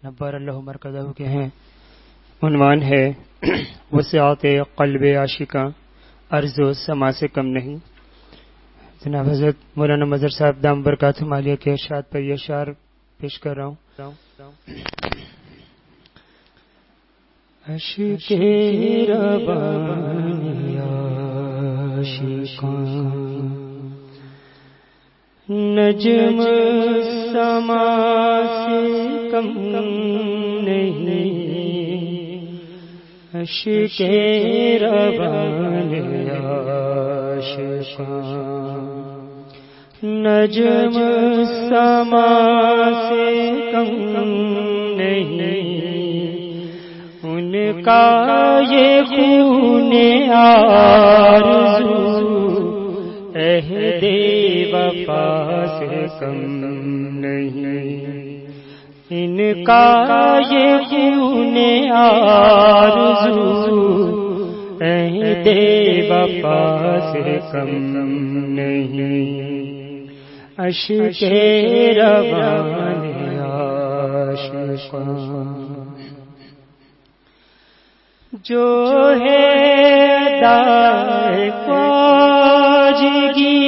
نبر اللہ مرکزہ کے ہیں. عنوان ہے وسعت قلب عاشقاں عرض و سما سے کم نہیں. جناب حضرت مولانا مظہر صاحب دام برکاتہم عالیہ کے ارشاد پر یہ اشعار پیش کر رہا ہوں. عشق ربانی عاشقاں نجم سما سے کم نہیں. عشق ربانی عاشقاں نجم سما سے کم نہیں. ان کا یہ خون آرزو عہد وفا سے کم نہیں. ان کا یہ خون آرزو عہد وفا سے کم نہیں. عشق ربانی عاشقاں جو ہے ادائے خواجگی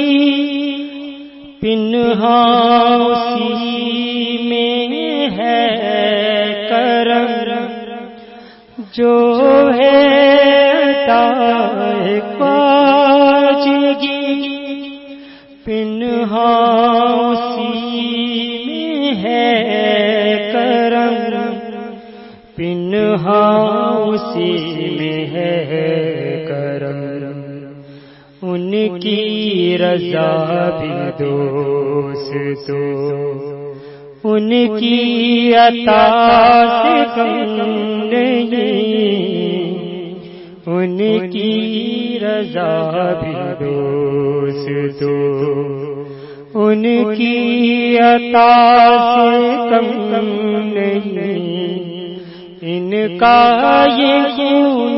پنہاں اسی میں ہے کرم. جو ہے ادائے خواجگی پنہاں اسی میں ہے کرم. پنہاں اسی میں ہے کرم. ان کی رضا بھی دوستو ان کی عطا سے کم نہیں. ان کی رضا بھی دوستو ان کی عطا سے کم نہیں. ان کا یہ خون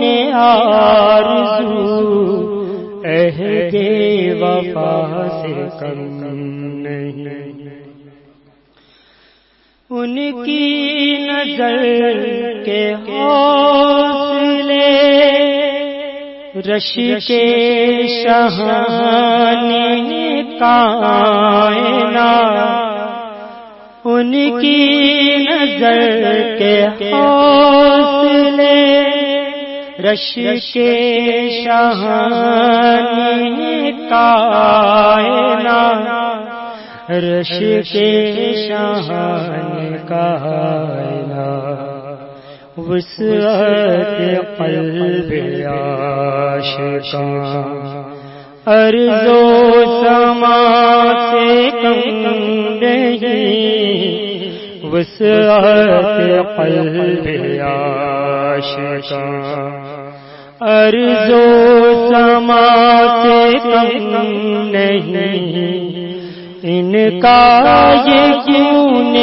آرزو عہد وفا سے کم نہیں. ان کی نظر کے حوصلے رش کے شہان کائنات. ان کی نظر کے حوصلے رش کے شہان کائنات. رش کے شہان کائنات. وسعت قلب عاشقاں عرض و سما سے کم نہیں. وسعت قلب عاشقاں عرض و سما سے کم نہیں. ان کا یہ خون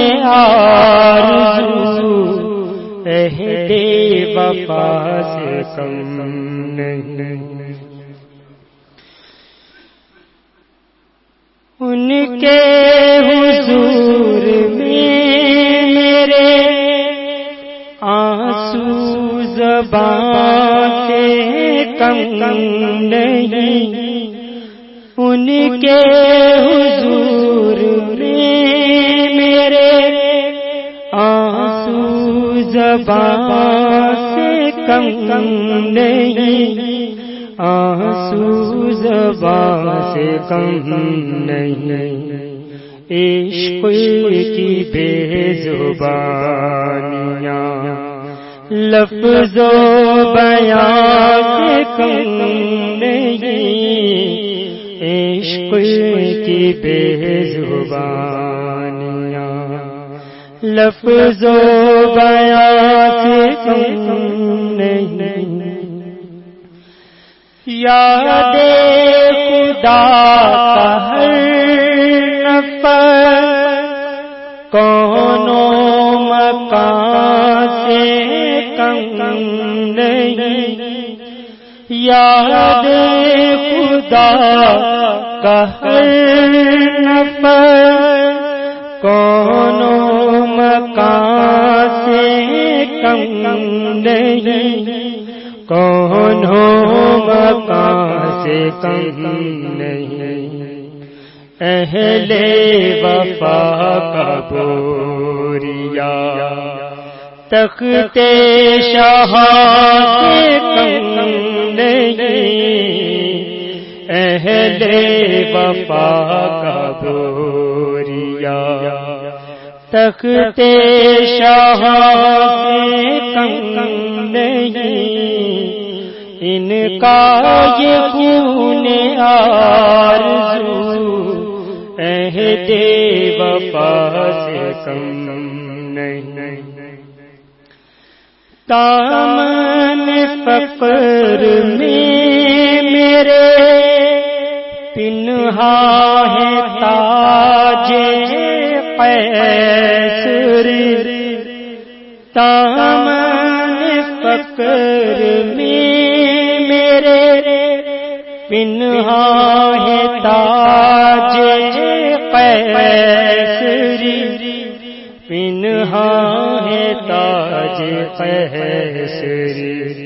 آرزو عہد وفا سے کم نہیں. ان کے حضور میں میرے آنسو زبان سے کم نہیں. ان کے حضور میں میرے آنسو زبان سے کم نہیں. آنسو زبان سے کم نہیں. عشق کی بے زبانیاں لفظ و بیان سے کم نہیں. عشق کی بے زبانیاں لفظ و بیان سے کم نہیں. یاد خدا کا ہر نفر کون و مکان سے کم نہیں. یاد خدا کا ہر نفر کون و مکان مکان سے کم نہیں، کون ہو مکان سے کم نہیں، اہل وفا کا بوریا تخت شاہ سے کم نہیں، اہل وفا کا بوریا تخت شاہ سے کم نہیں، ان کا یہ خون آرزو عہد وفا سے کم نہیں، دامن فقر میں میرے پنہا ہے تاج قیصر، دامن فقر میں میرے پنہا ہے تاج قیصر، پنہا ہے تاج قیصر،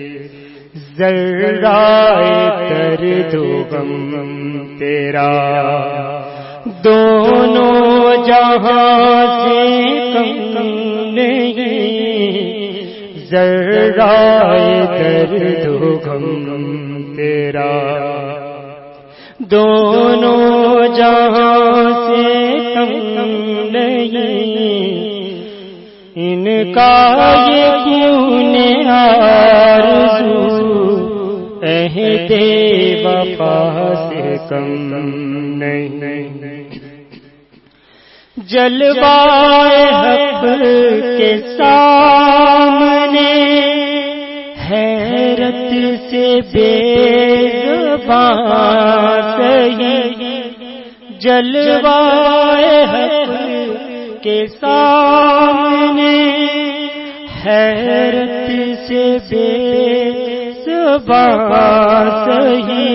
ذرائے درد و غم تیرا دونوں جہاں سے کم نہیں، ذرائے درد و غم تیرا دونوں جہاں سے کم نہیں، ان کا یہ خون آرزو عہد وفا سے کم نہیں، جلوائے حق کے سامنے حیرت سے بے زبان سہی، جلوائے حق کے سامنے حیرت سے بے زبان سہی،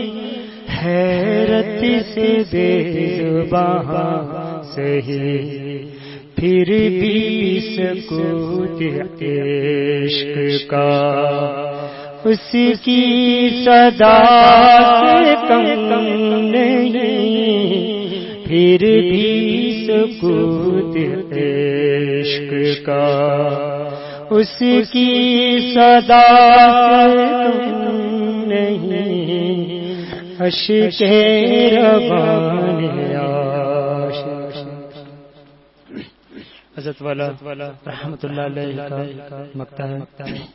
حیرت سے بے زبان سہی، پھر بھی سکوت عشق کا اس کی صدا سے کم نہیں، پھر بھی سکوت عشق کا اس کی صدا سے کم نہیں، اشک روان حضرت والا رحمت اللہ علیہ کا مقطع ہے،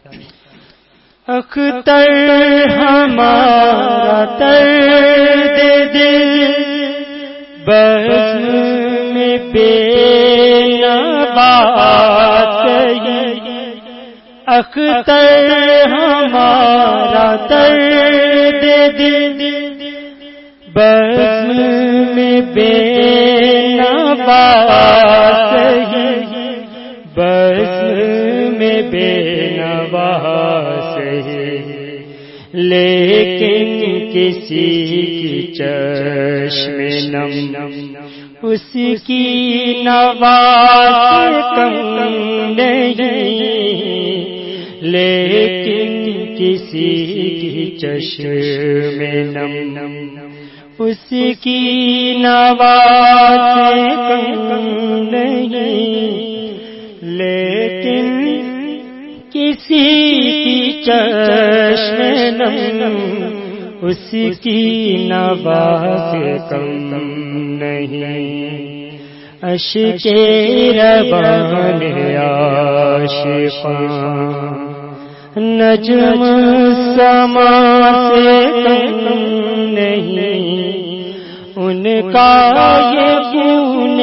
اختر ہمارا درد دل بزم میں بے نوا سہی، اختر ہمارا درد دل بزم میں بے نوا سہی، بزم میں بے نوا سہی، لیکن کسی کی چشم نم اس کی نوا سے کم نہیں، لیکن کسی کی چشم نم اس کی نوا سے کم نہیں، لیکن کسی کی چشم نم اس کی نوا سے کم نہیں، اشک روان عاشقاں نجم سما سے کم نہیں، ان کا یہ خون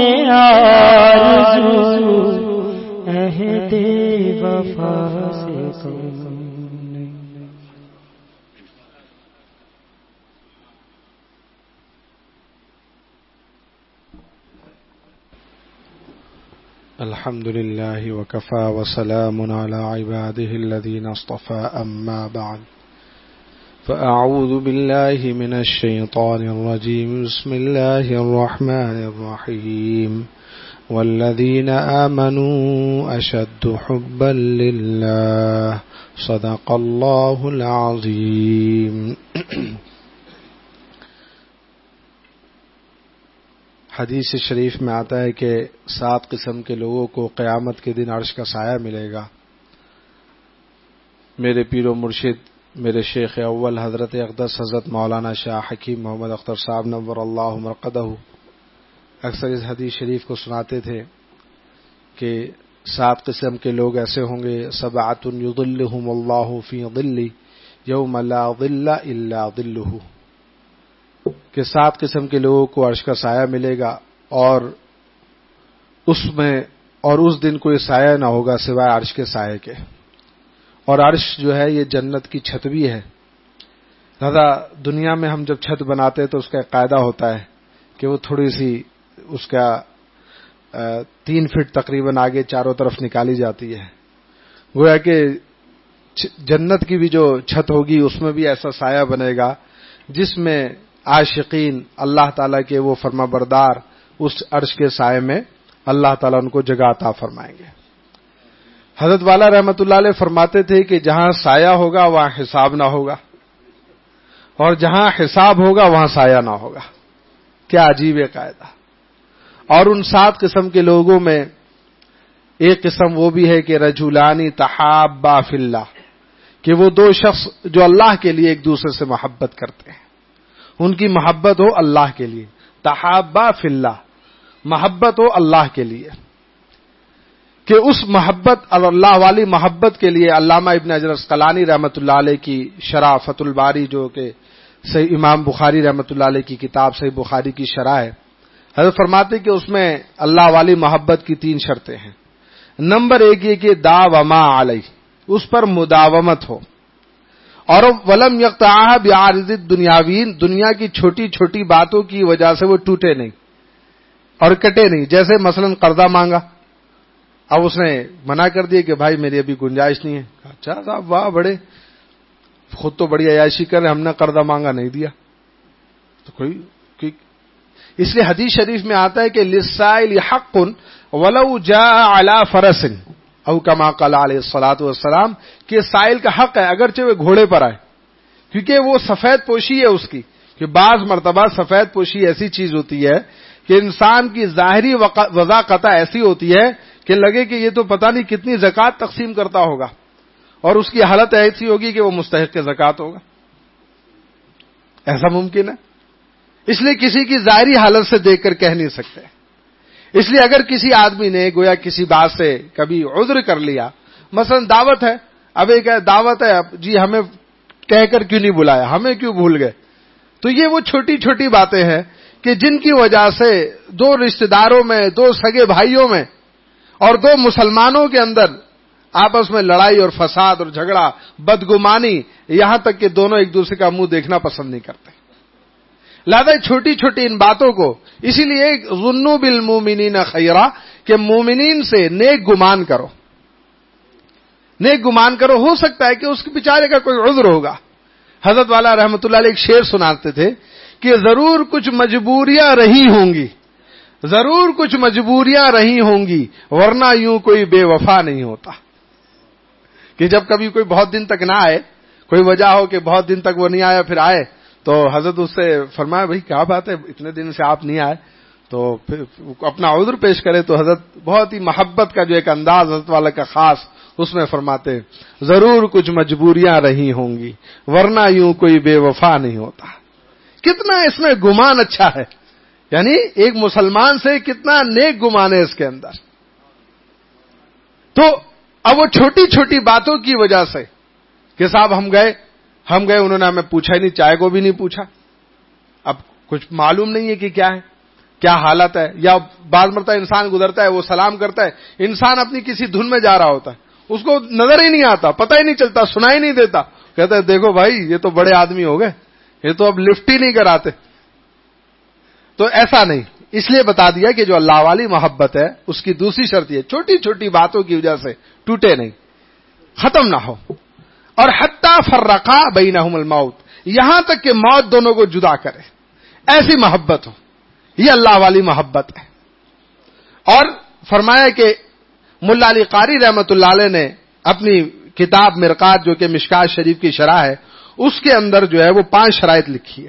آرزو عہد وفا سے کم نہیں۔ الحمد لله وكفى وسلام على عباده الذين اصطفى أما بعد فأعوذ بالله من الشيطان الرجيم بسم الله الرحمن الرحيم والذین آمنوا اشد حبا للہ صدق اللہ العظیم. حدیث شریف میں آتا ہے کہ 7 قسم کے لوگوں کو قیامت کے دن عرش کا سایہ ملے گا. میرے پیر و مرشد میرے شیخ اول حضرت اقدس حضرت مولانا شاہ حکیم محمد اختر صاحب نور اللہ مرقدہ اکثر اس حدیث شریف کو سناتے تھے کہ 7 قسم کے لوگ ایسے ہوں گے. 7 یظلہم اللہ فی ظلہ یوم لا ظل الا ظلہ، کہ 7 قسم کے لوگوں کو عرش کا سایہ ملے گا اور اس دن کوئی سایہ نہ ہوگا سوائے عرش کے سائے کے. اور عرش جو ہے یہ جنت کی چھت بھی ہے. لہذا دنیا میں ہم جب چھت بناتے ہیں تو اس کا ایک قاعدہ ہوتا ہے کہ وہ تھوڑی سی اس کا 3 فٹ تقریباً آگے چاروں طرف نکالی جاتی ہے. گویا کہ جنت کی بھی جو چھت ہوگی اس میں بھی ایسا سایہ بنے گا جس میں عاشقین اللہ تعالیٰ کے وہ فرما بردار اس عرش کے سائے میں اللہ تعالیٰ ان کو جگہ عطا فرمائیں گے. حضرت والا رحمت اللہ علیہ فرماتے تھے کہ جہاں سایہ ہوگا وہاں حساب نہ ہوگا اور جہاں حساب ہوگا وہاں سایہ نہ ہوگا. کیا عجیب قاعدہ. اور ان 7 قسم کے لوگوں میں ایک قسم وہ بھی ہے کہ رجلان تحابا فی اللہ، کہ وہ 2 شخص جو اللہ کے لیے ایک دوسرے سے محبت کرتے ہیں، ان کی محبت ہو اللہ کے لیے. تحابا فی اللہ، محبت ہو اللہ کے لیے، کہ اس محبت اللہ والی محبت کے لیے علامہ ابن حجر عسقلانی رحمۃ اللہ علیہ کی شرح فتح الباری، جو کہ صحیح امام بخاری رحمۃ اللہ علیہ کی کتاب صحیح بخاری کی شرح ہے، حضرت فرماتے کہ اس میں اللہ والی محبت کی 3 شرطیں ہیں. نمبر 1 یہ کہ داوما علیہ، اس پر مداومت ہو، اور ولم یقطعها بعارض الدنیاوین، دنیا کی چھوٹی چھوٹی باتوں کی وجہ سے وہ ٹوٹے نہیں اور کٹے نہیں. جیسے مثلا قرضہ مانگا، اب اس نے منع کر دیا کہ بھائی میری ابھی گنجائش نہیں ہے. اچھا صاحب واہ، بڑے خود تو بڑی عیاشی کر رہے، ہم نے قرضہ مانگا نہیں دیا. تو کوئی اس لیے حدیث شریف میں آتا ہے کہ للسائل حق ولو جاء علی فرس او کما قال علیہ الصلوۃ والسلام، کہ سائل کا حق ہے اگرچہ وہ گھوڑے پر آئے، کیونکہ وہ سفید پوشی ہے اس کی. کہ بعض مرتبہ سفید پوشی ایسی چیز ہوتی ہے کہ انسان کی ظاہری وضاقتہ ایسی ہوتی ہے کہ لگے کہ یہ تو پتہ نہیں کتنی زکوٰۃ تقسیم کرتا ہوگا، اور اس کی حالت ایسی ہوگی کہ وہ مستحق زکوٰۃ ہوگا. ایسا ممکن ہے. اس لیے کسی کی ظاہری حالت سے دیکھ کر کہہ نہیں سکتے. اس لیے اگر کسی آدمی نے گویا کسی بات سے کبھی عذر کر لیا، مثلا دعوت ہے، اب ایک دعوت ہے، جی ہمیں کہہ کر کیوں نہیں بلایا، ہمیں کیوں بھول گئے، تو یہ وہ چھوٹی چھوٹی باتیں ہیں کہ جن کی وجہ سے 2 رشتہ داروں میں، 2 سگے بھائیوں میں اور 2 مسلمانوں کے اندر آپس میں لڑائی اور فساد اور جھگڑا، بدگمانی، یہاں تک کہ دونوں ایک دوسرے کا منہ دیکھنا پسند نہیں کرتے. لہذا چھوٹی چھوٹی ان باتوں کو، اسی لیے ظنوا بالمؤمنین خیرا، کہ مومنین سے نیک گمان کرو، نیک گمان کرو. ہو سکتا ہے کہ اس کے بیچارے کا کوئی عذر ہوگا. حضرت والا رحمت اللہ علیہ ایک شعر سناتے تھے کہ ضرور کچھ مجبوریاں رہی ہوں گی، ضرور کچھ مجبوریاں رہی ہوں گی، ورنہ یوں کوئی بے وفا نہیں ہوتا. کہ جب کبھی کوئی بہت دن تک نہ آئے، کوئی وجہ ہو کہ بہت دن تک وہ نہیں آیا، پھر آئے تو حضرت اس سے فرمایا بھائی کیا بات ہے، اتنے دن سے آپ نہیں آئے، تو پھر اپنا عذر پیش کرے. تو حضرت بہت ہی محبت کا جو ایک انداز حضرت والا کا خاص، اس میں فرماتے ضرور کچھ مجبوریاں رہی ہوں گی، ورنہ یوں کوئی بے وفا نہیں ہوتا. کتنا اس میں گمان اچھا ہے، یعنی ایک مسلمان سے کتنا نیک گمان ہے اس کے اندر. تو اب وہ چھوٹی چھوٹی باتوں کی وجہ سے کہ صاحب ہم گئے انہوں نے ہمیں پوچھا ہی نہیں، چائے کو بھی نہیں پوچھا. اب کچھ معلوم نہیں ہے کہ کیا ہے، کیا حالت ہے. یا بعض مرتبہ انسان گزرتا ہے، وہ سلام کرتا ہے، انسان اپنی کسی دھن میں جا رہا ہوتا ہے، اس کو نظر ہی نہیں آتا، پتہ ہی نہیں چلتا، سنائی نہیں دیتا. کہتا ہے دیکھو بھائی یہ تو بڑے آدمی ہو گئے، یہ تو اب لفٹ ہی نہیں کراتے. تو ایسا نہیں. اس لیے بتا دیا کہ جو اللہ والی محبت ہے اس کی دوسری شرط یہ چھوٹی چھوٹی باتوں کی وجہ سے ٹوٹے نہیں، ختم نہ ہو. اور حتی فرقا بینہم الموت، یہاں تک کہ موت دونوں کو جدا کرے، ایسی محبت ہو. یہ اللہ والی محبت ہے. اور فرمایا کہ ملا علی قاری رحمۃ اللہ علیہ نے اپنی کتاب مرقات جو کہ مشکات شریف کی شرح ہے اس کے اندر جو ہے وہ 5 شرائط لکھی ہے.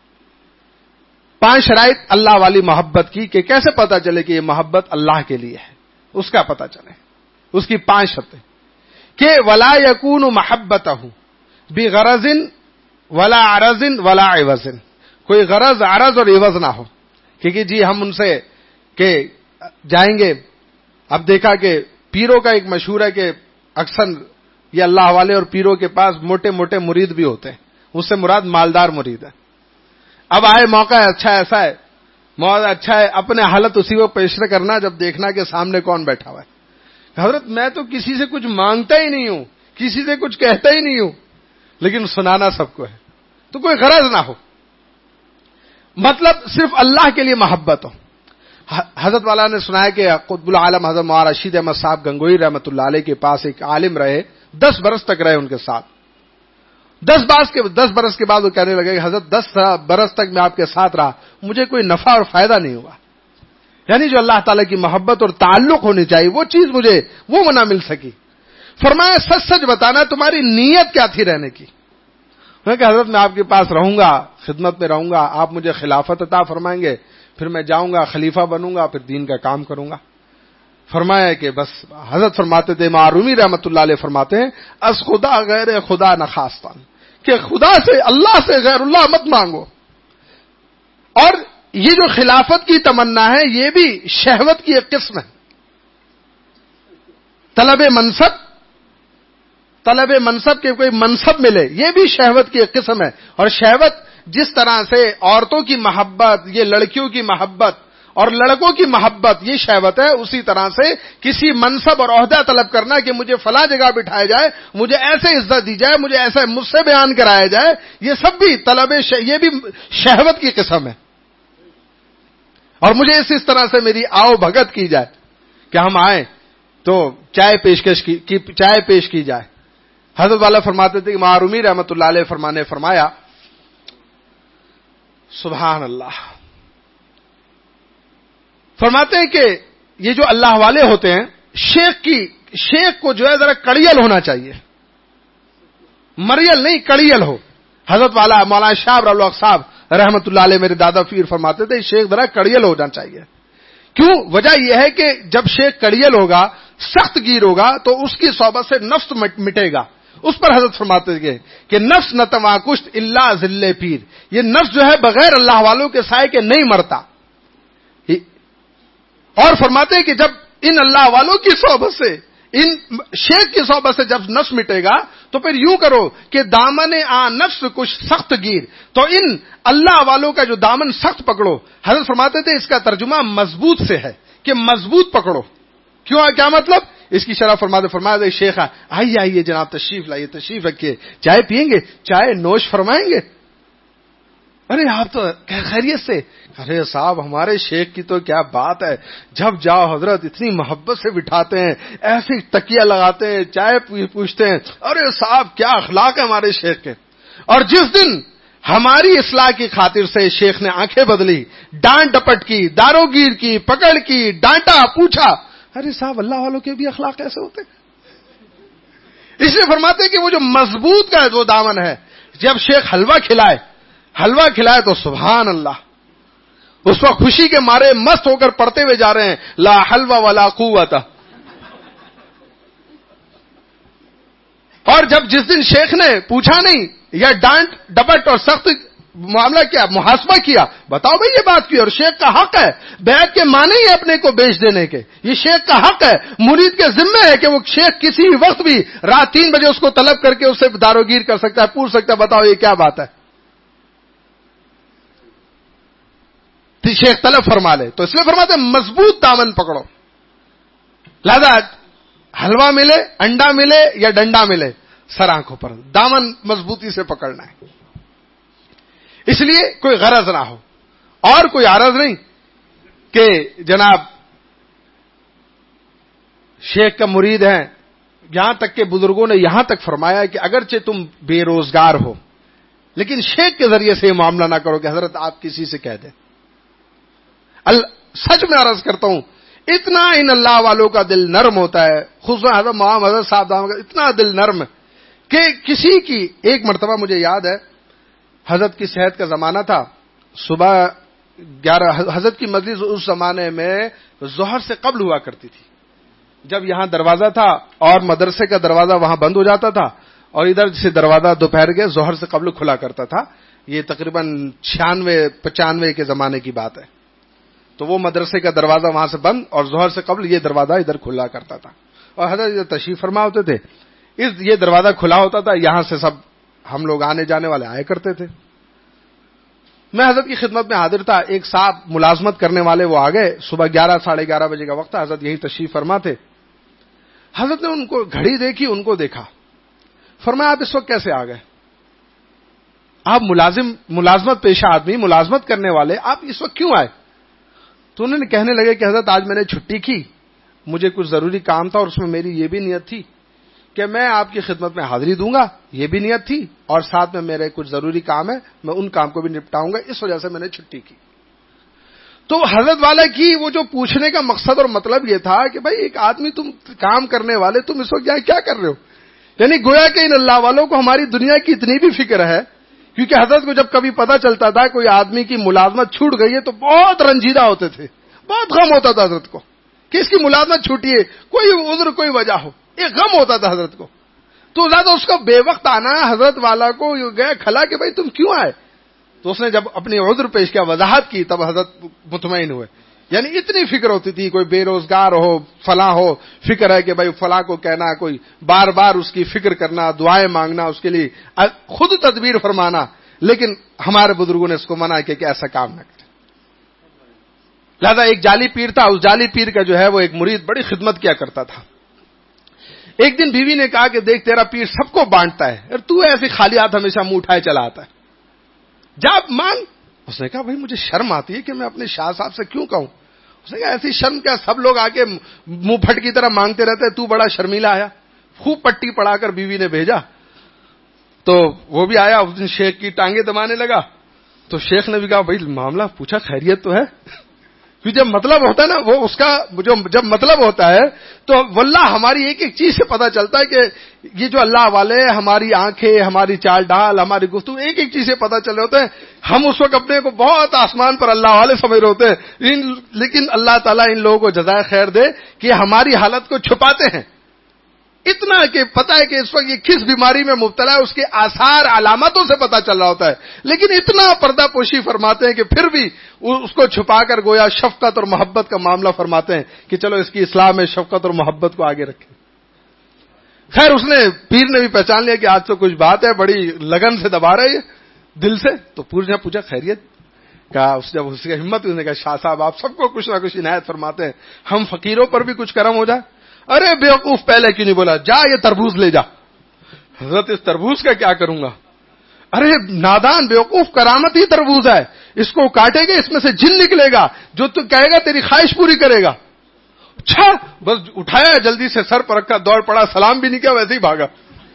5 شرائط اللہ والی محبت کی کہ کیسے پتا چلے کہ یہ محبت اللہ کے لیے ہے, اس کا پتا چلے. اس کی 5 شرطیں کہ ولا یکون محبتہ بغرض ولا عرض ولا عوض, کوئی غرض عرض اور عوض نہ ہو کہ جی ہم ان سے کہ جائیں گے. اب دیکھا کہ پیروں کا ایک مشہور ہے کہ اکثر یہ اللہ والے اور پیروں کے پاس موٹے موٹے مرید بھی ہوتے ہیں, اس سے مراد مالدار مرید ہے. اب آئے موقع ہے, اچھا ایسا ہے موقع اچھا ہے, اپنے حالت اسی کو پیش کرنا جب دیکھنا کہ سامنے کون بیٹھا ہوا ہے. حضرت میں تو کسی سے کچھ مانگتا ہی نہیں ہوں, کسی سے کچھ کہتا ہی نہیں ہوں, لیکن سنانا سب کو ہے, تو کوئی غرض نہ ہو, مطلب صرف اللہ کے لیے محبت ہو. حضرت والا نے سنایا کہ قطب العالم حضرت مولانا رشید احمد صاحب گنگوئی رحمۃ اللہ علیہ کے پاس ایک عالم رہے, 10 برس تک رہے ان کے ساتھ. 10 برس کے بعد وہ کہنے لگے کہ حضرت 10 برس تک میں آپ کے ساتھ رہا, مجھے کوئی نفع اور فائدہ نہیں ہوا. یعنی جو اللہ تعالیٰ کی محبت اور تعلق ہونی چاہیے وہ چیز مجھے وہ نہ مل سکی. فرمایا سچ سچ بتانا تمہاری نیت کیا تھی رہنے کی. کہ حضرت میں آپ کے پاس رہوں گا, خدمت میں رہوں گا, آپ مجھے خلافت عطا فرمائیں گے, پھر میں جاؤں گا خلیفہ بنوں گا, پھر دین کا کام کروں گا. فرمایا کہ بس حضرت فرماتے تھے, معرومی رحمت اللہ علیہ فرماتے ہیں از خدا غیر خدا نہ خواستان, کہ خدا سے اللہ سے غیر اللہ مت مانگو. اور یہ جو خلافت کی تمنا ہے یہ بھی شہوت کی ایک قسم ہے. طلب منصب کے کوئی منصب ملے یہ بھی شہوت کی ایک قسم ہے. اور شہوت جس طرح سے عورتوں کی محبت, یہ لڑکیوں کی محبت اور لڑکوں کی محبت یہ شہوت ہے, اسی طرح سے کسی منصب اور عہدہ طلب کرنا کہ مجھے فلاں جگہ بٹھایا جائے, مجھے ایسے عزت دی جائے, مجھے ایسے مجھ سے بیان کرایا جائے, یہ سب بھی یہ بھی شہوت کی قسم ہے. اور مجھے اس طرح سے میری آؤ بھگت کی جائے کہ ہم آئیں تو چائے پیش کی جائے. حضرت والا فرماتے تھے کہ معرومی رحمت اللہ علیہ فرمایا سبحان اللہ, فرماتے ہیں کہ یہ جو اللہ والے ہوتے ہیں شیخ کو جو ہے ذرا کڑیل ہونا چاہیے, مریل نہیں کڑیل ہو. حضرت والا مولانا شاہ الحق صاحب رحمت اللہ علیہ میرے دادا پیر فرماتے تھے شیخ ذرا کڑیل ہونا چاہیے. کیوں؟ وجہ یہ ہے کہ جب شیخ کڑیل ہوگا, سخت گیر ہوگا, تو اس کی صحبت سے نفس مٹے گا. اس پر حضرت فرماتے تھے کہ نفس نہ تماکشت اللہ ذل پیر, یہ نفس جو ہے بغیر اللہ والوں کے سائے کے نہیں مرتا. اور فرماتے ہیں کہ جب ان اللہ والوں کی صحبت سے, ان شیخ کی صحبت سے جب نفس مٹے گا تو پھر یوں کرو کہ دامن نفس کچھ سخت گیر, تو ان اللہ والوں کا جو دامن سخت پکڑو. حضرت فرماتے تھے اس کا ترجمہ مضبوط سے ہے کہ مضبوط پکڑو. کیوں, کیا مطلب؟ اس کی شرح فرماتے شیخ آئیے جناب تشریف لائیے, تشریف رکھیے, چائے پیئیں گے, چائے نوش فرمائیں گے. ارے آپ تو خیریت سے. ارے صاحب ہمارے شیخ کی تو کیا بات ہے, جب جاؤ حضرت اتنی محبت سے بٹھاتے ہیں, ایسی تکیہ لگاتے ہیں, چائے پوچھتے ہیں. ارے صاحب کیا اخلاق ہے ہمارے شیخ کے. اور جس دن ہماری اصلاح کی خاطر سے شیخ نے آنکھیں بدلی, ڈانٹ ڈپٹ کی, داروگیر کی, پکڑ کی, ڈانٹا, پوچھا, ارے صاحب اللہ والوں کے بھی اخلاق کیسے ہوتے ہیں. اس لیے فرماتے ہیں کہ وہ جو مضبوط کا جو دامن ہے, جب شیخ حلوہ کھلائے تو سبحان اللہ, اس وقت خوشی کے مارے مست ہو کر پڑھتے ہوئے جا رہے ہیں لا حلوہ ولا قوت. اور جب جس دن شیخ نے پوچھا نہیں یا ڈانٹ ڈپٹ اور سخت معاملہ کیا, محاسبہ کیا, بتاؤ بھائی یہ بات کی, اور شیخ کا حق ہے, بیعت کے معنی ہی اپنے کو بیچ دینے کے, یہ شیخ کا حق ہے. مرید کے ذمہ ہے کہ وہ شیخ کسی وقت بھی رات 3 بجے اس کو طلب کر کے اس سے داروگیر کر سکتا ہے, پوچھ سکتا ہے بتاؤ یہ کیا بات ہے. شیخ طلب فرما لے, تو اس لیے فرماتے مضبوط دامن پکڑو. لہذا حلوہ ملے, انڈا ملے یا ڈنڈا ملے, سر آنکھوں پر دامن مضبوطی سے پکڑنا ہے. اس لیے کوئی غرض نہ ہو اور کوئی عرض نہیں کہ جناب شیخ کا مرید ہیں. یہاں تک کہ بزرگوں نے یہاں تک فرمایا کہ اگرچہ تم بے روزگار ہو لیکن شیخ کے ذریعے سے یہ معاملہ نہ کرو کہ حضرت آپ کسی سے کہہ دیں. سچ میں عرض کرتا ہوں, اتنا ان اللہ والوں کا دل نرم ہوتا ہے، خصوصاً حضرت محمد حضرت صاحب کا اتنا دل نرم کہ کسی کی ایک مرتبہ مجھے یاد ہے، حضرت کی صحت کا زمانہ تھا، صبح 11 حضرت کی مجلس اس زمانے میں ظہر سے قبل ہوا کرتی تھی، جب یہاں دروازہ تھا اور مدرسے کا دروازہ وہاں بند ہو جاتا تھا، اور ادھر سے دروازہ دوپہر کے ظہر سے قبل کھلا کرتا تھا. یہ تقریباً 96-95 کے زمانے کی بات ہے. تو وہ مدرسے کا دروازہ وہاں سے بند اور ظہر سے قبل یہ دروازہ ادھر کھلا کرتا تھا، اور حضرت ادھر تشریف فرما ہوتے تھے. یہ دروازہ کھلا ہوتا تھا، یہاں سے سب ہم لوگ آنے جانے والے آئے کرتے تھے. میں حضرت کی خدمت میں حاضر تھا. ایک صاحب ملازمت کرنے والے وہ آ گئے، صبح 11-11:30 بجے کا وقت تھا، حضرت یہی تشریف فرما تھے. حضرت نے ان کو گھڑی دیکھی، ان کو دیکھا، فرمایا آپ اس وقت کیسے آ گئے؟ آپ ملازمت پیشہ آدمی، ملازمت کرنے والے، آپ اس وقت کیوں آئے؟ تو انہوں نے کہنے لگے کہ حضرت آج میں نے چھٹی کی، مجھے کچھ ضروری کام تھا، اور اس میں میری یہ بھی نیت تھی کہ میں آپ کی خدمت میں حاضری دوں گا، یہ بھی نیت تھی، اور ساتھ میں میرے کچھ ضروری کام ہے، میں ان کام کو بھی نپٹاؤں گا، اس وجہ سے میں نے چھٹی کی. تو حضرت والا کی وہ جو پوچھنے کا مقصد اور مطلب یہ تھا کہ بھائی ایک آدمی، تم کام کرنے والے، تم اس وقت کیا کر رہے ہو؟ یعنی گویا کہ ان اللہ والوں کو ہماری دنیا کی اتنی بھی فکر ہے، کیونکہ حضرت کو جب کبھی پتا چلتا تھا کوئی آدمی کی ملازمت چھوٹ گئی ہے تو بہت رنجیدہ ہوتے تھے، بہت غم ہوتا تھا حضرت کو کہ اس کی ملازمت چھوٹی ہے، کوئی عذر کوئی وجہ ہو، ایک غم ہوتا تھا حضرت کو. تو زیادہ اس کا بے وقت آنا حضرت والا کو گیا کھلا کہ بھائی تم کیوں آئے؟ تو اس نے جب اپنی عذر پیش کیا، وضاحت کی، تب حضرت مطمئن ہوئے. یعنی اتنی فکر ہوتی تھی، کوئی بے روزگار ہو، فلاں ہو، فکر ہے کہ بھائی فلاں کو کہنا، کوئی بار بار اس کی فکر کرنا، دعائیں مانگنا، اس کے لیے خود تدبیر فرمانا. لیکن ہمارے بزرگوں نے اس کو منع کیا کہ ایسا کام نہ کرے. لہذا ایک جعلی پیر تھا، اس جعلی پیر کا جو ہے وہ ایک مرید بڑی خدمت کیا کرتا تھا. ایک دن بیوی نے کہا کہ دیکھ تیرا پیر سب کو بانٹتا ہے اور تو ایسے خالی ہاتھ ہمیشہ منہ اٹھائے چلا آتا ہے، جا مانگ. اس نے کہا بھائی مجھے شرم آتی ہے کہ میں اپنے شاہ صاحب سے کیوں کہوں. اس نے کہا ایسی شرم کیا، سب لوگ آ کے منہ پھٹ کی طرح مانگتے رہتے، تو بڑا شرمیلا آیا. خوب پٹی پڑا کر بیوی نے بھیجا. تو وہ بھی آیا، اس دن شیخ کی ٹانگیں دبانے لگا. تو شیخ نے بھی کہا بھائی معاملہ پوچھا، خیریت تو ہے؟ کیونکہ جب مطلب ہوتا ہے نا، وہ اس کا جب مطلب ہوتا ہے تو واللہ ہماری ایک ایک چیز سے پتا چلتا ہے کہ یہ جو اللہ والے، ہماری آنکھیں، ہماری چال ڈال، ہماری گفتگو، ایک ایک چیز سے پتا چل رہے ہوتے ہیں. ہم اس وقت اپنے کو بہت آسمان پر اللہ والے سمجھ رہے ہوتے ہیں، لیکن اللہ تعالیٰ ان لوگوں کو جزائے خیر دے کہ ہماری حالت کو چھپاتے ہیں. اتنا کہ پتا ہے کہ اس وقت یہ کس بیماری میں مبتلا ہے، اس کے آثار علامتوں سے پتا چل رہا ہوتا ہے، لیکن اتنا پردہ پوشی فرماتے ہیں کہ پھر بھی اس کو چھپا کر گویا شفقت اور محبت کا معاملہ فرماتے ہیں کہ چلو اس کی اصلاح میں شفقت اور محبت کو آگے رکھیں. خیر اس نے، پیر نے بھی پہچان لیا کہ آج تو کچھ بات ہے، بڑی لگن سے دبا رہا ہے دل سے. تو پیر نے پوچھا خیریت؟ کہا جب اس کی ہمت، اس نے کہا شاہ صاحب آپ سب کو کچھ نہ کچھ عنایت فرماتے ہیں، ہم فقیروں پر بھی کچھ کرم ہو جائے. ارے بیوقوف پہلے کیوں نہیں بولا، جا یہ تربوز لے جا. حضرت اس تربوز کا کیا کروں گا؟ ارے نادان بیوقوف، کرامت ہی تربوز ہے، اس کو کاٹے گا اس میں سے جن نکلے گا، جو تو کہے گا تیری خواہش پوری کرے گا. اچھا بس اٹھایا، جلدی سے سر پر رکھا، دوڑ پڑا، سلام بھی نہیں کیا، ویسے ہی بھاگا.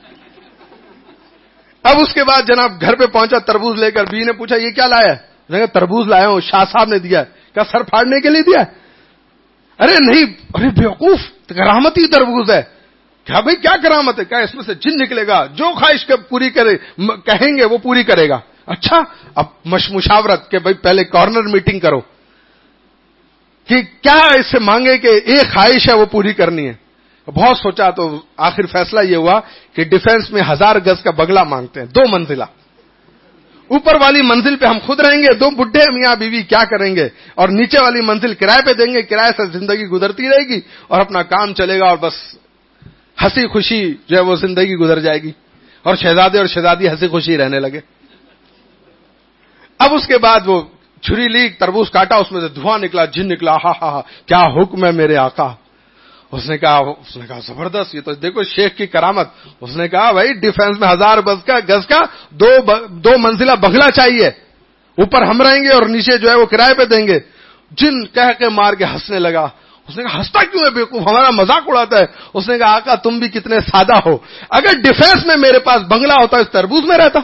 اب اس کے بعد جناب گھر پہ پہنچا تربوز لے کر. بیوی نے پوچھا یہ کیا لایا ہے؟ تربوز لایا ہوں، شاہ صاحب نے دیا. کیا سر پھاڑنے کے لیے دیا؟ ارے نہیں. ارے بیوقوف، کرامتی تربوز ہے. کیا بھائی کیا کرامت ہے؟ کیا اس میں سے جن نکلے گا، جو خواہش پوری کرے کہیں گے وہ پوری کرے گا. اچھا اب مشاورت کہ بھائی پہلے کارنر میٹنگ کرو کہ کیا اس سے مانگے کہ ایک خواہش ہے وہ پوری کرنی ہے. بہت سوچا تو آخر فیصلہ یہ ہوا کہ ڈیفنس میں 1000 گز کا بنگلہ مانگتے ہیں، 2 منزلہ. اوپر والی منزل پہ ہم خود رہیں گے، 2 بڈھے میاں بیوی کیا کریں گے، اور نیچے والی منزل کرائے پہ دیں گے، کرائے سے زندگی گزرتی رہے گی اور اپنا کام چلے گا، اور بس ہنسی خوشی جو ہے وہ زندگی گزر جائے گی، اور شہزادے اور شہزادی ہنسی خوشی رہنے لگے. اب اس کے بعد وہ چھری لی، تربوز کاٹا، اس میں سے دھواں نکلا، جن نکلا. ہاں ہاں ہاں کیا حکم ہے میرے آقا. اس نے کہا زبردست، یہ تو دیکھو شیخ کی کرامت. اس نے کہا بھائی ڈیفنس میں 1000 گز کا 2 منزلہ بنگلہ چاہیے، اوپر ہم رہیں گے اور نیچے جو ہے وہ کرائے پہ دیں گے. جن کہہ کے مار کے ہنسنے لگا. اس نے کہا ہنستا کیوں ہے بیوقوف، ہمارا مذاق اڑاتا ہے. اس نے کہا آقا تم بھی کتنے سادہ ہو، اگر ڈیفنس میں میرے پاس بنگلہ ہوتا اس تربوز میں رہتا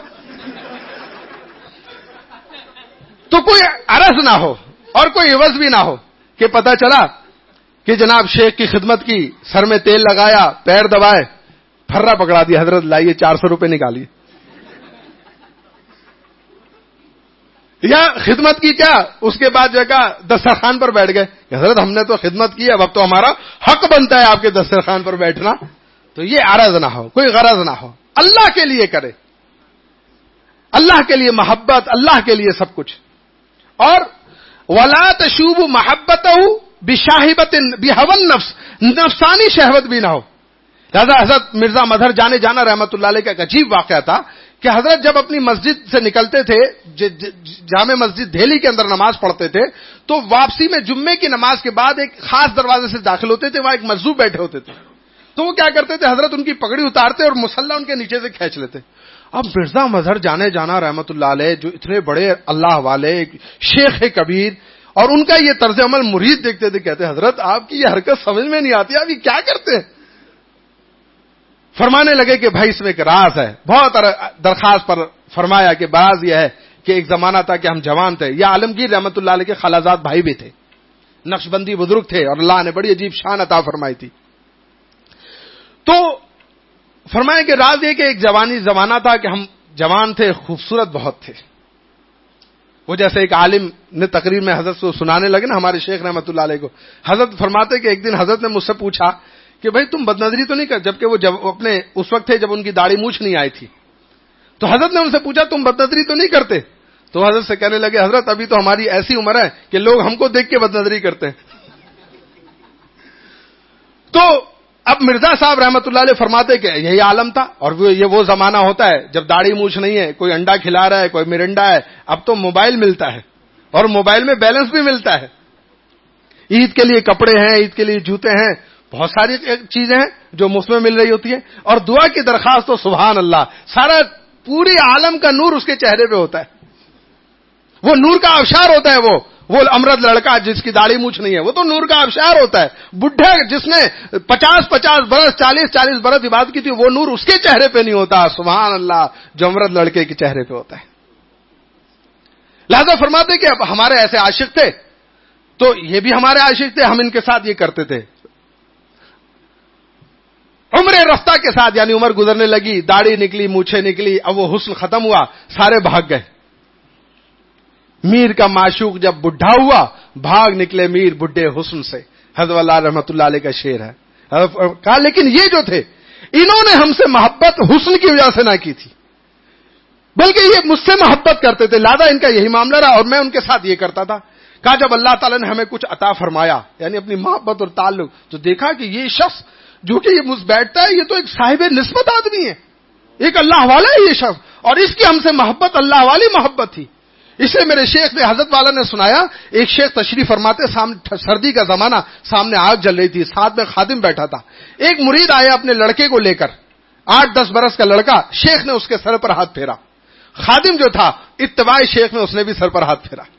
تو کوئی عرض نہ ہو اور کوئی عوض بھی نہ ہو کہ پتا چلا کہ جناب شیخ کی خدمت کی، سر میں تیل لگایا، پیر دبائے، پھرا پکڑا دیا، حضرت لائیے 400 روپے نکالیے. یا خدمت کی کیا، اس کے بعد جو ہے دسترخوان پر بیٹھ گئے کہ حضرت ہم نے تو خدمت کی، اب تو ہمارا حق بنتا ہے آپ کے دسترخوان پر بیٹھنا. تو یہ عرض نہ ہو، کوئی غرض نہ ہو، اللہ کے لیے کرے، اللہ کے لیے محبت، اللہ کے لیے سب کچھ. اور ولا تشوب محبتہ بشاہبۃ بہوى النفس، نفسانی شہوت بھی نہ ہو. لہذا حضرت مرزا مظہر جانے جانا رحمۃ اللہ علیہ کا ایک عجیب واقعہ تھا کہ حضرت جب اپنی مسجد سے نکلتے تھے، جامع مسجد دہلی کے اندر نماز پڑھتے تھے، تو واپسی میں جمعے کی نماز کے بعد ایک خاص دروازے سے داخل ہوتے تھے، وہاں ایک مجذوب بیٹھے ہوتے تھے. تو وہ کیا کرتے تھے، حضرت ان کی پگڑی اتارتے اور مصلی ان کے نیچے سے کھینچ لیتے. اب مرزا مظہر جانے جانا رحمۃ اللہ علیہ جو اتنے بڑے اللہ والے شیخ کبیر، اور ان کا یہ طرز عمل مرید دیکھتے تھے، کہتے حضرت آپ کی یہ حرکت سمجھ میں نہیں آتی، آپ یہ کیا کرتے ہیں؟ فرمانے لگے کہ بھائی اس میں ایک راز ہے. بہت درخواست پر فرمایا کہ بعض یہ ہے کہ ایک زمانہ تھا کہ ہم جوان تھے. یہ عالمگیر رحمۃ اللہ علیہ کے خالازاد بھائی بھی تھے، نقشبندی بزرگ تھے، اور اللہ نے بڑی عجیب شان عطا فرمائی تھی. تو فرمایا کہ راز یہ کہ ایک جوانی زمانہ تھا کہ ہم جوان تھے، خوبصورت بہت تھے. وہ جیسے ایک عالم نے تقریر میں حضرت کو سنانے لگے نا، ہمارے شیخ رحمۃ اللہ علیہ کو، حضرت فرماتے کہ ایک دن حضرت نے مجھ سے پوچھا کہ بھائی تم بدنظری تو نہیں کر، جبکہ وہ جب اپنے اس وقت تھے جب ان کی داڑھی مونچھ نہیں آئی تھی. تو حضرت نے ان سے پوچھا تم بدنظری تو نہیں کرتے؟ تو حضرت سے کہنے لگے حضرت ابھی تو ہماری ایسی عمر ہے کہ لوگ ہم کو دیکھ کے بدنظری کرتے ہیں. تو اب مرزا صاحب رحمۃ اللہ علیہ فرماتے کہ یہی عالم تھا، اور یہ وہ زمانہ ہوتا ہے جب داڑھی مونچھ نہیں ہے، کوئی انڈا کھلا رہا ہے، کوئی مرنڈا ہے. اب تو موبائل ملتا ہے اور موبائل میں بیلنس بھی ملتا ہے. عید کے لیے کپڑے ہیں، عید کے لیے جوتے ہیں، بہت ساری چیزیں ہیں جو مفت میں مل رہی ہوتی ہیں. اور دعا کی درخواست تو سبحان اللہ، سارا پوری عالم کا نور اس کے چہرے پہ ہوتا ہے. وہ نور کا آبشار ہوتا ہے. وہ امرد لڑکا جس کی داڑھی مونچھ نہیں ہے، وہ تو نور کا آبشار ہوتا ہے. بڈھا جس نے 50 برس 40 برس عبادت کی تھی، وہ نور اس کے چہرے پہ نہیں ہوتا، سبحان اللہ، جو امرد لڑکے کے چہرے پہ ہوتا ہے. لہذا فرماتے کہ اب ہمارے ایسے عاشق تھے، تو یہ بھی ہمارے عاشق تھے، ہم ان کے ساتھ یہ کرتے تھے. عمر رفتہ کے ساتھ، یعنی عمر گزرنے لگی، داڑھی نکلی، مونچھیں نکلی، اب وہ حسن ختم ہوا، سارے بھاگ گئے. میر کا معشوق جب بڈھا ہوا، بھاگ نکلے میر بڈھے حسن سے. حضرت اللہ رحمۃ اللہ علیہ کا شعر ہے. کہا لیکن یہ جو تھے، انہوں نے ہم سے محبت حسن کی وجہ سے نہ کی تھی، بلکہ یہ مجھ سے محبت کرتے تھے، لہذا ان کا یہی معاملہ رہا اور میں ان کے ساتھ یہ کرتا تھا. کہا جب اللہ تعالیٰ نے ہمیں کچھ عطا فرمایا، یعنی اپنی محبت اور تعلق، تو دیکھا کہ یہ شخص جو کہ یہ مجھ بیٹھتا ہے، یہ تو ایک صاحب نسبت آدمی ہے، ایک اللہ والا ہے یہ شخص، اور اس کی ہم سے محبت اللہ والی محبت تھی. اس لیے میرے شیخ نے، حضرت والا نے سنایا، ایک شیخ تشریف فرماتے، سامنے سردی کا زمانہ، سامنے آگ جل رہی تھی، ساتھ میں خادم بیٹھا تھا. ایک مرید آیا اپنے لڑکے کو لے کر، 8-10 برس کا لڑکا. شیخ نے اس کے سر پر ہاتھ پھیرا. خادم جو تھا اتباع شیخ میں، اس نے بھی سر پر ہاتھ پھیرا.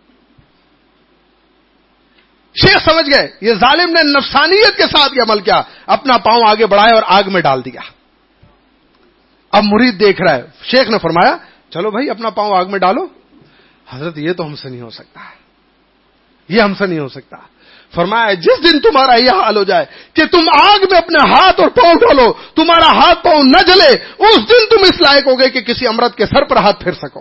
شیخ سمجھ گئے یہ ظالم نے نفسانیت کے ساتھ یہ عمل کیا، اپنا پاؤں آگے بڑھایا اور آگ میں ڈال دیا. اب مرید دیکھ رہا ہے. شیخ نے فرمایا چلو بھائی اپنا پاؤں آگ میں ڈالو. حضرت یہ تو ہم سے نہیں ہو سکتا، یہ ہم سے نہیں ہو سکتا. فرمایا جس دن تمہارا یہ حال ہو جائے کہ تم آگ میں اپنے ہاتھ اور پاؤں ڈالو، تمہارا ہاتھ پاؤں نہ جلے، اس دن تم اس لائق ہو گئے کہ کسی امرد کے سر پر ہاتھ پھیر سکو.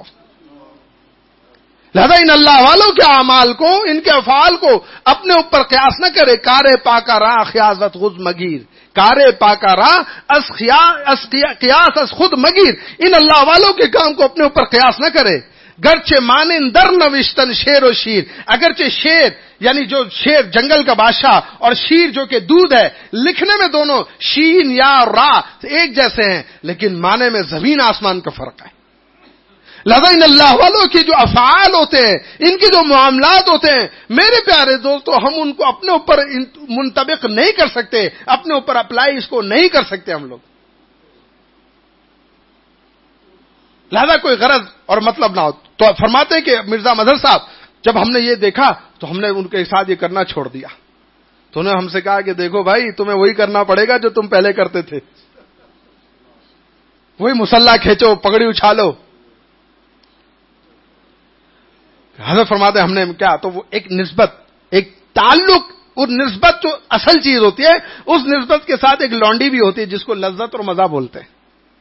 لہذا ان اللہ والوں کے اعمال کو، ان کے افعال کو اپنے اوپر قیاس نہ کرے. کارے پاکا راہ خیازت خود مگیر، کارے پاکا راہ قیاس از خود مگیر. ان اللہ والوں کے کام کو اپنے اوپر قیاس نہ کرے. گرچہ مانن در نوشتن شیر و شیر، اگرچہ شیر یعنی جو شیر جنگل کا بادشاہ اور شیر جو کہ دودھ ہے، لکھنے میں دونوں شین یا را ایک جیسے ہیں، لیکن معنی میں زمین آسمان کا فرق ہے. لہذا ان اللہ والوں کی جو افعال ہوتے ہیں، ان کے جو معاملات ہوتے ہیں، میرے پیارے دوستو، ہم ان کو اپنے اوپر منطبق نہیں کر سکتے، اپنے اوپر اپلائی اس کو نہیں کر سکتے ہم لوگ. لہذا کوئی غرض اور مطلب نہ ہو. تو فرماتے ہیں کہ مرزا مظہر صاحب جب ہم نے یہ دیکھا تو ہم نے ان کے ساتھ یہ کرنا چھوڑ دیا. تو انہوں نے ہم سے کہا کہ دیکھو بھائی، تمہیں وہی کرنا پڑے گا جو تم پہلے کرتے تھے، وہی مصلا کھینچو، پگڑی اچھالو. حضرت فرماتے ہیں ہم نے کیا، تو وہ ایک نسبت، ایک تعلق وہ نسبت جو اصل چیز ہوتی ہے، اس نسبت کے ساتھ ایک لونڈی بھی ہوتی ہے جس کو لذت اور مزہ بولتے ہیں.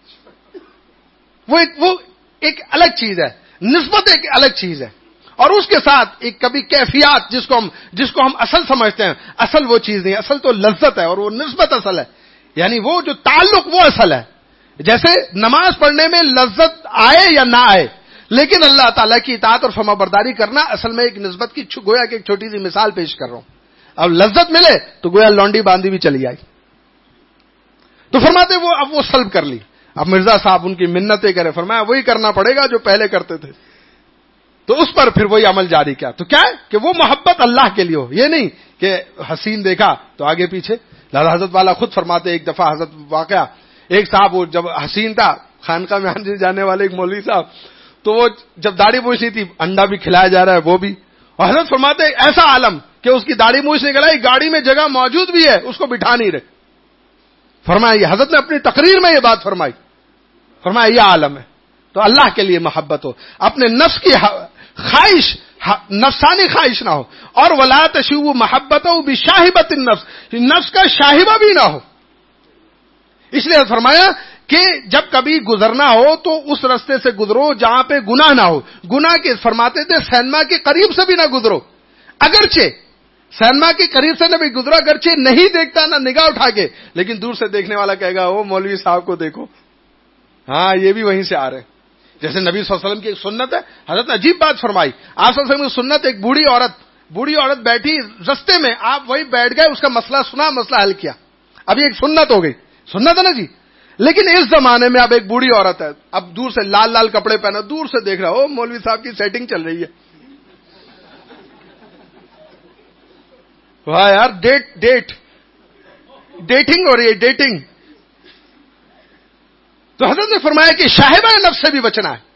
وہ ایک الگ چیز ہے، نسبت ایک الگ چیز ہے، اور اس کے ساتھ ایک کبھی کیفیات جس کو ہم اصل سمجھتے ہیں. اصل وہ چیز نہیں، اصل تو لذت ہے اور وہ نسبت اصل ہے. یعنی وہ جو تعلق وہ اصل ہے. جیسے نماز پڑھنے میں لذت آئے یا نہ آئے، لیکن اللہ تعالیٰ کی اطاعت اور فرما برداری کرنا اصل میں ایک نسبت کی گویا کہ ایک چھوٹی سی مثال پیش کر رہا ہوں. اب لذت ملے تو گویا لونڈی باندھی بھی چلی آئی. تو فرماتے اب وہ سلب کر لی. اب مرزا صاحب ان کی منتیں کرے، فرمایا وہی کرنا پڑے گا جو پہلے کرتے تھے. تو اس پر پھر وہی عمل جاری کیا. تو کیا ہے کہ وہ محبت اللہ کے لیے ہو، یہ نہیں کہ حسین دیکھا تو آگے پیچھے. لہذا حضرت والا خود فرماتے ایک دفعہ حضرت واقعہ، ایک صاحب وہ جب حسین تھا خانقاہ میں حج جانے والے ایک مولوی صاحب، تو وہ جب داڑھی مونچھ نہیں تھی، انڈا بھی کھلایا جا رہا ہے وہ بھی. اور حضرت فرماتے ایسا عالم کہ اس کی داڑھی مونچھ نکل آئی، گاڑی میں جگہ موجود بھی ہے اس کو بٹھا نہیں رہے. فرمایا حضرت نے اپنی تقریر میں یہ بات فرمائی، فرمایا یہ عالم ہے. تو اللہ کے لیے محبت ہو، اپنے نفس کی خواہش نفسانی خواہش نہ ہو. اور ولا تشوبوا محبتہ بشاہبۃ النفس، نفس کا شاہبہ بھی نہ ہو. اس لیے فرمایا کہ جب کبھی گزرنا ہو تو اس رستے سے گزرو جہاں پہ گناہ نہ ہو. گناہ کے فرماتے تھے سینما کے قریب سے بھی نہ گزرو، اگرچہ سینما کے قریب سے نہ بھی گزرو، اگرچہ نہیں دیکھتا نہ نگاہ اٹھا کے، لیکن دور سے دیکھنے والا کہے گا وہ مولوی صاحب کو دیکھو، ہاں یہ بھی وہیں سے آ رہے. جیسے نبی صلی اللہ علیہ وسلم کی ایک سنت ہے، حضرت نے عجیب بات فرمائی. آپ صلی اللہ علیہ وسلم کی سنت، ایک بوڑھی عورت بیٹھی رستے میں، آپ وہی بیٹھ گئے، اس کا مسئلہ سنا، مسئلہ حل کیا. اب یہ ایک سنت ہو گئی، سنت ہے نا جی. لیکن اس زمانے میں اب ایک بوڑھی عورت ہے، اب دور سے لال کپڑے پہنا، دور سے دیکھ رہا ہو مولوی صاحب کی سیٹنگ چل رہی ہے. واہ یار، ڈیٹنگ ہو رہی ہے، ڈیٹنگ. تو حضرت نے فرمایا کہ شاہبہ نفس سے بھی بچنا ہے.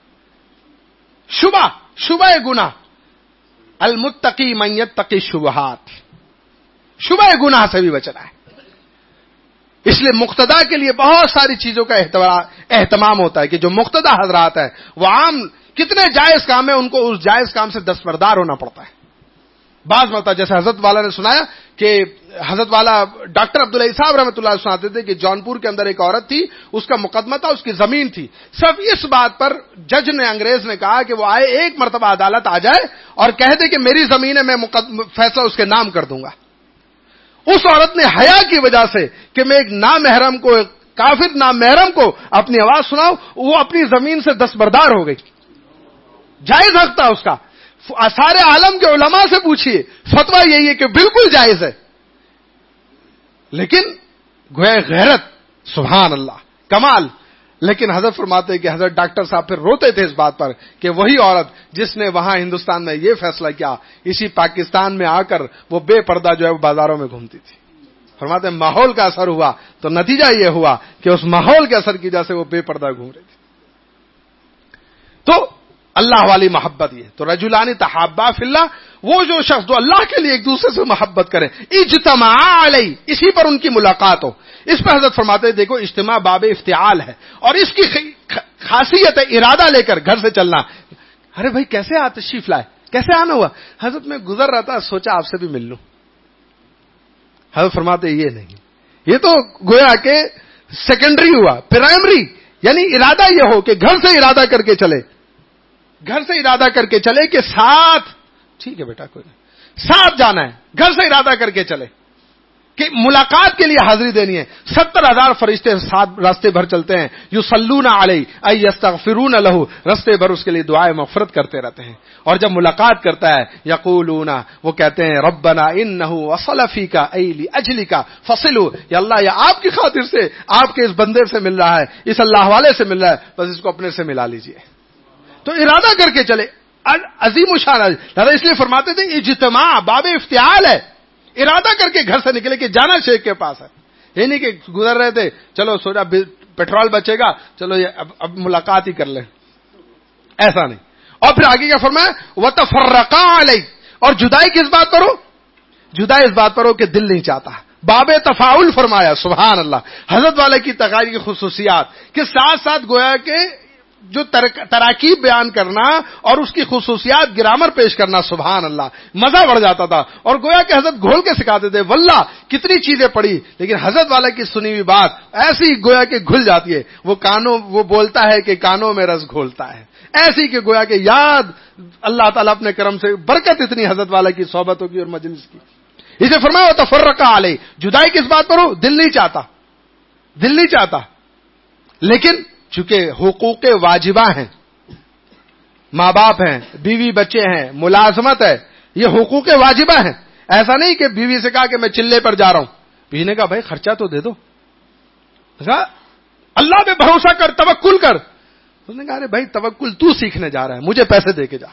شبہ گناہ، المتقی من یتقی الشبہات، شبہ گناہ سے بھی بچنا ہے. اس لیے مقتدا کے لیے بہت ساری چیزوں کا اہتمام ہوتا ہے کہ جو مقتدا حضرات ہیں وہ عام کتنے جائز کام ہیں ان کو اس جائز کام سے دستبردار ہونا پڑتا ہے. بعض مرتبہ جیسے حضرت والا نے سنایا کہ حضرت والا ڈاکٹر عبداللہ صاحب رحمۃ اللہ سناتے تھے کہ جونپور کے اندر ایک عورت تھی، اس کا مقدمہ تھا، اس کی زمین تھی. صرف اس بات پر جج نے، انگریز نے کہا کہ وہ آئے، ایک مرتبہ عدالت آ جائے اور کہہ دے کہ میری زمین ہے، میں فیصلہ اس کے نام کر دوں گا. اس عورت نے حیا کی وجہ سے کہ میں ایک نامحرم کو، کافر نامحرم کو اپنی آواز سناؤں، وہ اپنی زمین سے دستبردار ہو گئی. جائز حق تھا اس کا. سارے عالم کے علماء سے پوچھئے، فتویٰ یہی ہے کہ بالکل جائز ہے. لیکن گویا غیرت، سبحان اللہ، کمال. لیکن حضرت فرماتے کہ حضرت ڈاکٹر صاحب پھر روتے تھے اس بات پر کہ وہی عورت جس نے وہاں ہندوستان میں یہ فیصلہ کیا، اسی پاکستان میں آ کر وہ بے پردہ جو ہے وہ بازاروں میں گھومتی تھی. فرماتے ہیں ماحول کا اثر ہوا تو نتیجہ یہ ہوا کہ اس ماحول کے اثر کی وجہ سے وہ بے پردہ گھوم رہی تھی. تو اللہ والی محبت یہ. تو رجلان تحابا فی اللہ، وہ جو شخص جو اللہ کے لیے ایک دوسرے سے محبت کرے، اجتماع علیہ، اسی پر ان کی ملاقات ہو. اس پر حضرت فرماتے ہیں دیکھو اجتماع باب افتعال ہے، اور اس کی خاصیت ہے ارادہ لے کر گھر سے چلنا. ارے بھائی کیسے تشریف لائے، کیسے آنا ہوا؟ حضرت میں گزر رہا تھا، سوچا آپ سے بھی مل لوں. حضرت فرماتے یہ نہیں، یہ تو گویا کہ سیکنڈری ہوا، پرائمری. یعنی ارادہ یہ ہو کہ گھر سے ارادہ کر کے چلے، گھر سے ارادہ کر کے چلے کہ ساتھ، ٹھیک ہے بیٹا کوئی نہیں، ساتھ جانا ہے، گھر سے ارادہ کر کے چلے کہ ملاقات کے لیے حاضری دینی ہے. 70,000 فرشتے ساتھ راستے بھر چلتے ہیں، یصلون علیہ ای یستغفرون لہ، راستے بھر اس کے لیے دعائے مغفرت کرتے رہتے ہیں. اور جب ملاقات کرتا ہے یقولون، وہ کہتے ہیں ربنا انہ وصل فیک ای لاجلک فصلوا، یا اللہ یہ آپ کی خاطر سے، آپ کے اس بندے سے مل رہا ہے، اس اللہ والے سے مل رہا ہے، بس اس کو اپنے سے ملا لیجئے. تو ارادہ کر کے چلے، عظیم الشان. اس لیے فرماتے تھے اجتماع باب افتعال ہے، ارادہ کر کے گھر سے نکلے کہ جانا شیخ کے پاس ہے. یہ نہیں کہ گزر رہے تھے چلو سوچا پیٹرول بچے گا، چلو یہ اب ملاقات ہی کر لیں، ایسا نہیں. اور پھر آگے کیا فرمایا، وتفرقا علیہ، اور جدائی کس بات پر ہو؟ جدائی اس بات پر ہو کہ دل نہیں چاہتا. باب تفاعل فرمایا، سبحان اللہ. حضرت والے کی تقریر کی خصوصیات کے ساتھ ساتھ گویا کہ جو تراکیب بیان کرنا اور اس کی خصوصیات گرامر پیش کرنا، سبحان اللہ، مزہ بڑھ جاتا تھا. اور گویا کہ حضرت گھول کے سکھاتے تھے. واللہ کتنی چیزیں پڑھی لیکن حضرت والا کی سنی ہوئی بات ایسی گویا کہ گھل جاتی ہے. وہ بولتا ہے کہ کانوں میں رس گھولتا ہے، ایسی کہ گویا کہ یاد اللہ تعالیٰ اپنے کرم سے برکت اتنی حضرت والا کی صحبتوں کی اور مجلس کی. اسے فرمایا تفرقہ علیہ، جدائی کس بات پر ہو؟ دل نہیں چاہتا. لیکن چونکہ حقوق واجبہ ہیں، ماں باپ ہیں، بیوی بچے ہیں، ملازمت ہے، یہ حقوق واجبہ ہیں. ایسا نہیں کہ بیوی سے کہا کہ میں چلے پر جا رہا ہوں، بیوی نے کہا بھائی خرچہ تو دے دو، کہا اللہ پہ بھروسہ کر، توکل کر. اس نے کہا ارے بھائی توکل تو سیکھنے جا رہا ہے، مجھے پیسے دے کے جا.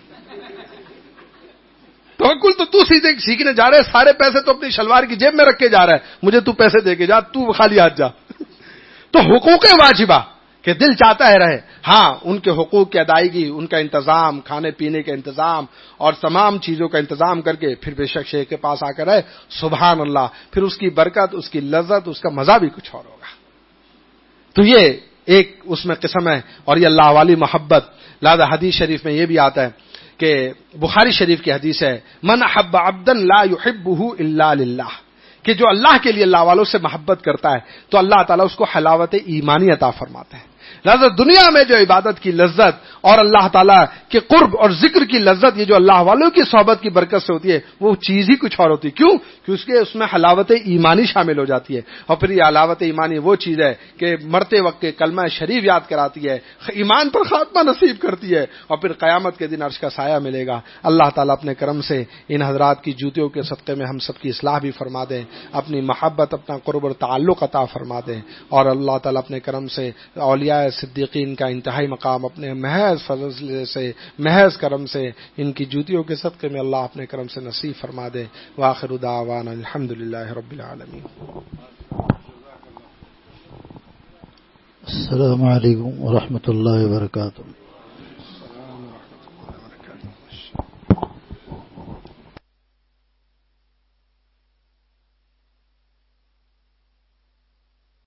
توکل تو تو سیکھنے جا رہا ہے، سارے پیسے تو اپنی شلوار کی جیب میں رکھ کے جا رہا ہے، مجھے تو پیسے دے کے جا، تو خالی ہاتھ جا. تو حقوق واجبہ کہ دل چاہتا ہے رہے، ہاں ان کے حقوق کی ادائیگی، ان کا انتظام، کھانے پینے کا انتظام اور تمام چیزوں کا انتظام کر کے پھر بے شک شیخ کے پاس آ کر رہے، سبحان اللہ، پھر اس کی برکت، اس کی لذت، اس کا مزہ بھی کچھ اور ہوگا. تو یہ ایک اس میں قسم ہے. اور یہ اللہ والی محبت. لہذا حدیث شریف میں یہ بھی آتا ہے کہ بخاری شریف کی حدیث ہے، من احب عبدا لا يحبه الا للہ، کہ جو اللہ کے لیے اللہ والوں سے محبت کرتا ہے تو اللہ تعالیٰ اس کو حلاوت ایمانی عطا فرماتے ہیں. لہذا دنیا میں جو عبادت کی لذت اور اللہ تعالیٰ کے قرب اور ذکر کی لذت، یہ جو اللہ والوں کی صحبت کی برکت سے ہوتی ہے، وہ چیز ہی کچھ اور ہوتی ہے. کیوں؟ کہ اس میں حلاوت ایمانی شامل ہو جاتی ہے. اور پھر یہ حلاوت ایمانی وہ چیز ہے کہ مرتے وقت کے کلمہ شریف یاد کراتی ہے، ایمان پر خاتمہ نصیب کرتی ہے، اور پھر قیامت کے دن عرش کا سایہ ملے گا. اللہ تعالیٰ اپنے کرم سے ان حضرات کی جوتیوں کے صدقے میں ہم سب کی اصلاح بھی فرما دیں، اپنی محبت، اپنا قرب اور تعلق عطا فرما دیں. اور اللہ تعالیٰ اپنے کرم سے اولیاء صدیقین کا انتہائی مقام اپنے محض فضل سے، محض کرم سے ان کی جوتیوں کے صدقے میں اللہ اپنے کرم سے نصیب فرما دے. وآخر دعوانا الحمدللہ رب العالمین. السلام علیکم ورحمۃ اللہ وبرکاتہ.